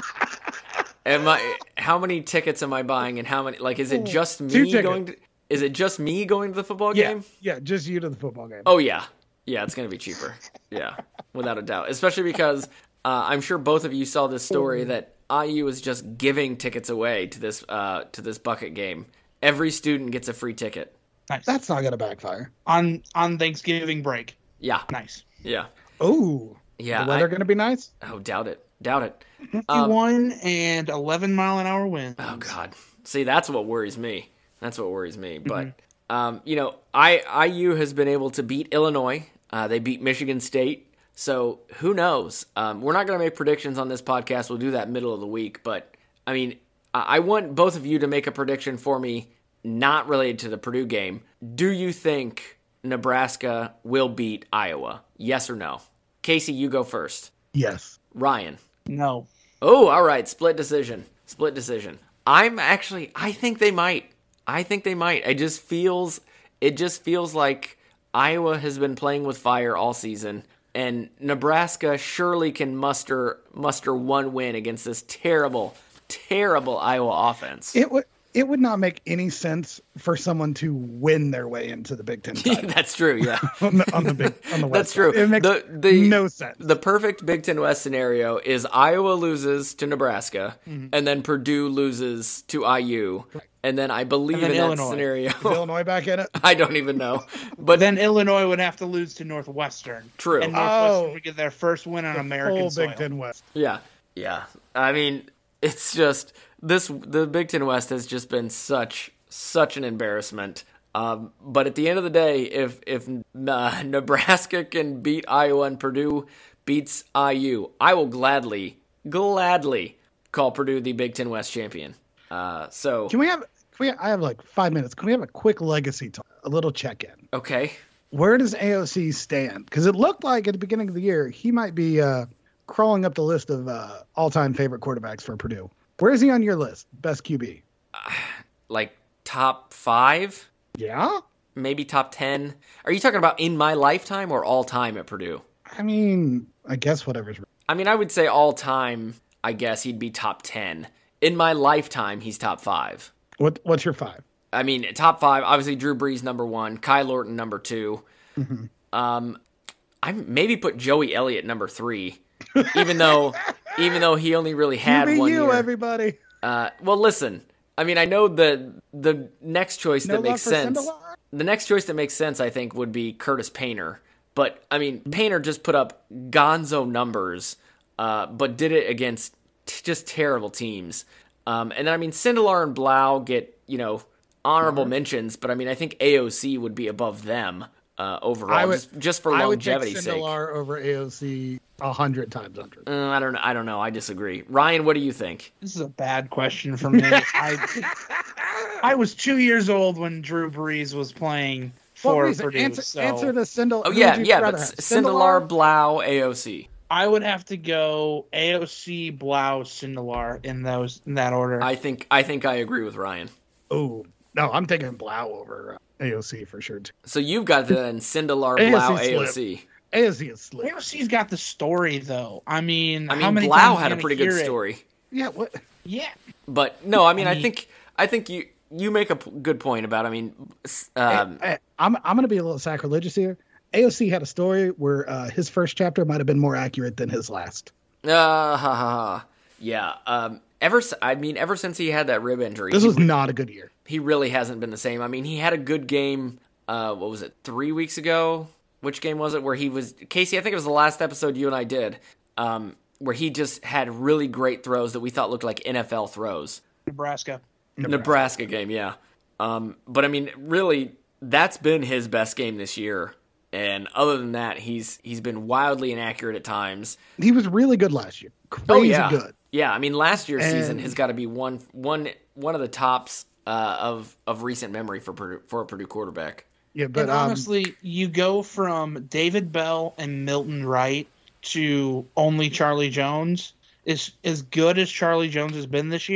Am I? How many tickets am I buying, and how many? Like, is it just Two me tickets. going? To, is it just me going to the football Yeah, game? yeah, just you to the football game. Oh yeah, yeah. It's gonna be cheaper. Yeah, without a doubt. Especially because uh, I'm sure both of you saw this story that I U is just giving tickets away to this uh, to this bucket game. Every student gets a free ticket. Nice. That's not gonna backfire. on on Thanksgiving break. Yeah, Nice. yeah, Oh, yeah. the weather I- gonna be nice. oh, doubt it, doubt it. Um, fifty-one and eleven mile an hour winds. Oh God! See, that's what worries me. That's what worries me. But um, you know, I I U has been able to beat Illinois. Uh, they beat Michigan State. So who knows? Um, we're not going to make predictions on this podcast. We'll do that middle of the week. But I mean, I I want both of you to make a prediction for me, not related to the Purdue game. Do you think Nebraska will beat Iowa? Yes or no? Casey, you go first. Yes. Ryan. No. Oh, all right. Split decision. Split decision. I'm actually, I think they might. I think they might. It just feels, it just feels like Iowa has been playing with fire all season, and Nebraska surely can muster muster one win against this terrible, terrible Iowa offense. It would it would not make any sense for someone to win their way into the Big Ten title. That's true. Yeah. on the on the big on the West. That's true. side. It makes the, the, no sense. The perfect Big Ten West scenario is Iowa loses to Nebraska, Mm-hmm. and then Purdue loses to I U, and then I believe And then in that Illinois. scenario. Is Illinois back in it? I don't even know, but But then Illinois would have to lose to Northwestern. True. And Northwestern Oh. would get their first win on American Whole soil. Big Ten West. yeah, yeah. I mean, it's just this. The Big Ten West has just been such such an embarrassment. Um, but at the end of the day, if if uh, Nebraska can beat Iowa and Purdue beats I U, I will gladly gladly call Purdue the Big Ten West champion. Uh, so Can we have? Can we? I have like five minutes. Can we have a quick legacy talk? A little check in. okay, Where does A O C stand? Because it looked like at the beginning of the year he might be uh, crawling up the list of uh, all-time favorite quarterbacks for Purdue. Where is he on your list? Best Q B? like top five, Yeah. maybe top ten. Are you talking about in my lifetime or all time at Purdue? I mean, I guess whatever's. I mean, I would say all time, I guess he'd be top ten. In my lifetime, he's top five. What What's your five? I mean, top five, obviously Drew Brees number one, Kyle Orton number two. Mm-hmm. Um, I maybe put Joey Elliott number three, even though even though he only really had you be one you, year. everybody. Uh, well, listen, I mean, I know the the next choice No that makes love for sense. Sindelar? The next choice that makes sense, I think, would be Curtis Painter. But I mean, Painter just put up gonzo numbers, uh, but did it against t- just terrible teams. Um, and then I mean, Sindelar and Blau get you know honorable mentions, but I mean, I think A O C would be above them uh, overall, I would- just, just for I would pick longevity's sake. Sindelar over A O C a hundred times under. Uh, I don't know. I don't know. I disagree. Ryan, what do you think? This is a bad question for me. I, I was two years old when Drew Brees was playing What for reason? Purdue. Answer, so answer the Sindelar. Oh who yeah, would you yeah, rather but have? Sindelar, Blau, A O C. I would have to go A O C, Blau, Sindelar in those in that order. I think I think I agree with Ryan. Oh no, I'm taking Blau over uh, A O C for sure. Too. So you've got then Sindelar, A O C Blau, slip. A O C. A O C is slick. A O C's got the story though. I mean, I how mean, many Blau times had are a you pretty gonna good hear it? story, Yeah. What? Yeah. but no, I mean, I I mean- think I think you you make a p- good point about. I mean, s- um, I, I'm I'm gonna be a little sacrilegious here. A O C had a story where uh, his first chapter might have been more accurate than his last. uh, ha, ha, ha. yeah. Um, ever s- I mean, ever since he had that rib injury, This he, was not a good year. he really hasn't been the same. I mean, he had a good game. Uh, what was it? Three weeks ago. Which game was it? Where he was Casey? I think it was the last episode you and I did. Um, where he just had really great throws that we thought looked like N F L throws. Nebraska. Nebraska, game, yeah. Um, but I mean, really, that's been his best game this year. And other than that, he's he's been wildly inaccurate at times. He was really good last year. Crazy Oh yeah, good. yeah. I mean, last year's season And- has got to be one one one of the tops uh, of of recent memory for Purdue, for a Purdue quarterback. Yeah, but and um, honestly, you go from David Bell and Milton Wright to only Charlie Jones. Is as good as Charlie Jones has been this year,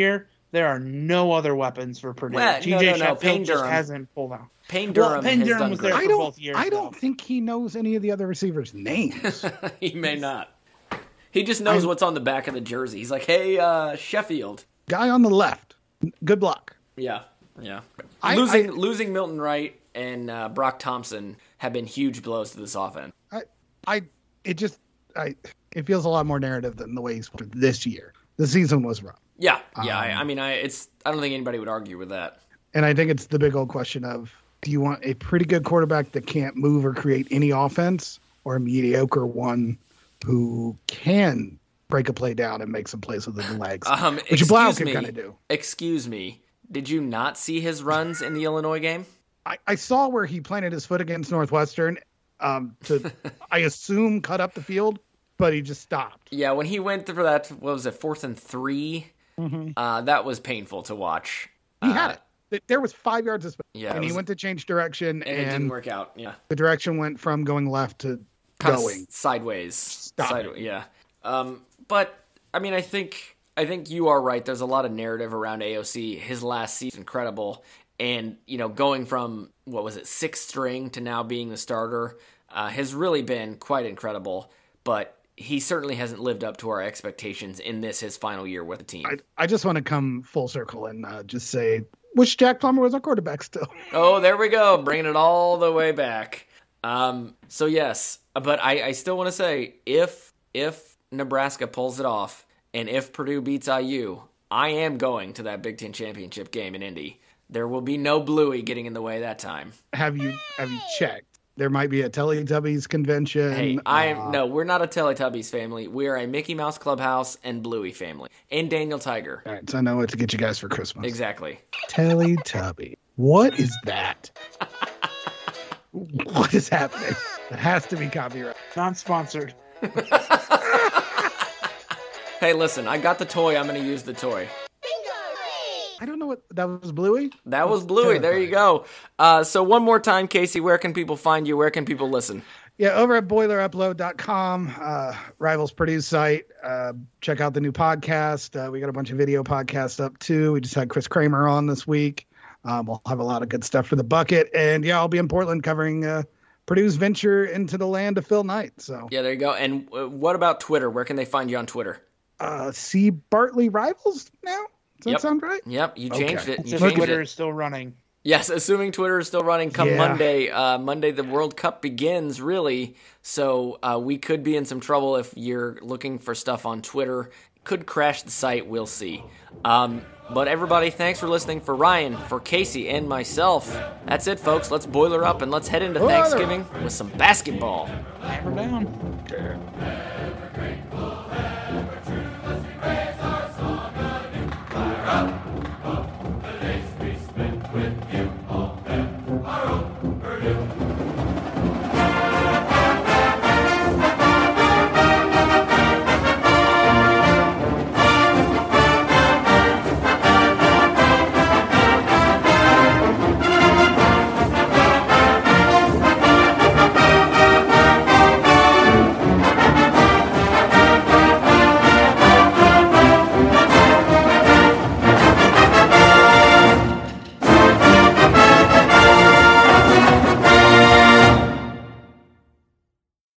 there are no other weapons for Purdue. Well, T J no, no, no. Sheffield Payne just Durham. hasn't pulled out. Payne Durham, Well, Payne has Durham done was great. there I for don't. both years. I don't though. think he knows any of the other receivers' names. He may not. He just knows I- what's on the back of the jersey. He's like, hey, uh, Sheffield. Guy on the left. Good luck. Yeah, yeah. I- losing I- losing Milton Wright and uh, Brock Thompson have been huge blows to this offense. I, I, it just, I, it feels a lot more narrative than the way he's played this year. The season was rough, Yeah, yeah. I, Um, I mean, I it's I don't think anybody would argue with that. and I think it's the big old question of: do you want a pretty good quarterback that can't move or create any offense, or a mediocre one who can break a play down and make some plays with his legs, Um, which Blau excuse can me. kind of do? Excuse me. Did you not see his runs in the Illinois game? I, I saw where he planted his foot against Northwestern um, to, I assume, cut up the field, but he just stopped. Yeah, when he went for that, what was it, fourth and three? Mm-hmm. Uh, that was painful to watch. He Uh, had it. Th- There was five yards of space, Yeah, and it he was- went to change direction, and it didn't and work out. Yeah, the direction went from going left to kind of going. sideways. Stop Sideways, yeah. Um, but I mean, I think I think you are right. There's a lot of narrative around A O C. His last season, incredible, and you know, going from what was it, sixth string to now being the starter, uh, has really been quite incredible. But he certainly hasn't lived up to our expectations in this his final year with the team. I, I just want to come full circle and uh, just say, wish Jack Plummer was our quarterback still. Oh, there we go, bringing it all the way back. Um, so yes, but I, I still want to say, if if Nebraska pulls it off, and if Purdue beats I U, I am going to that Big Ten championship game in Indy. There will be no Bluey getting in the way that time. Have you have you checked? There might be a Teletubbies convention. Hey, I uh, no, we're not a Teletubbies family. We are a Mickey Mouse Clubhouse and Bluey family, and Daniel Tiger. All right, so I know what to get you guys for Christmas. Exactly. Teletubby. What is that? What is happening? It has to be copyright. Non-sponsored. Hey, listen, I got the toy. I'm going to use the toy. I don't know what that was. Bluey. That was That's Bluey. There you terrifying. go. Uh, so one more time, Casey, where can people find you? Where can people listen? Yeah, over at boiler upload dot com, uh, Rivals Purdue site. Uh, check out the new podcast. Uh, we got a bunch of video podcasts up too. We just had Chris Kramer on this week. Um, we'll have a lot of good stuff for the bucket. And yeah, I'll be in Portland covering uh, Purdue's venture into the land of Phil Knight. So Yeah, there you go. And uh, what about Twitter? Where can they find you on Twitter? uh, see Bartley Rivals now? Does that Yep. sound right? Yep, you changed Okay. it. You If changed Twitter it. is still running. Yes, assuming Twitter is still running come Yeah. Monday. Uh, Monday, the World Cup begins, really. So uh, we could be in some trouble if you're looking for stuff on Twitter. Could crash the site. We'll see. Um, but everybody, thanks for listening. For Ryan, for Casey, and myself, that's it, folks. Let's boiler up and let's head into Boiler. Thanksgiving with some basketball. Hammer down. Okay.